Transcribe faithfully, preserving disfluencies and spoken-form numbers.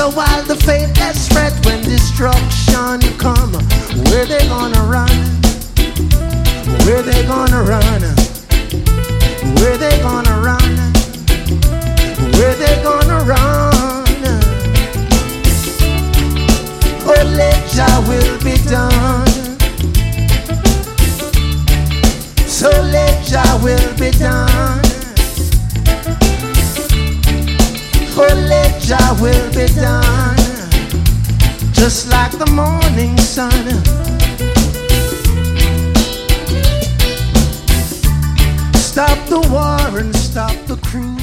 So while the faithless fret when destruction come, where they gonna run? Where they gonna run? Where they gonna run? Where they gonna run? Oh, let Jah will be done. So let Jah will be done. Oh, let Jah will be done. Just like the morning sun. Stop the war and stop the cruise.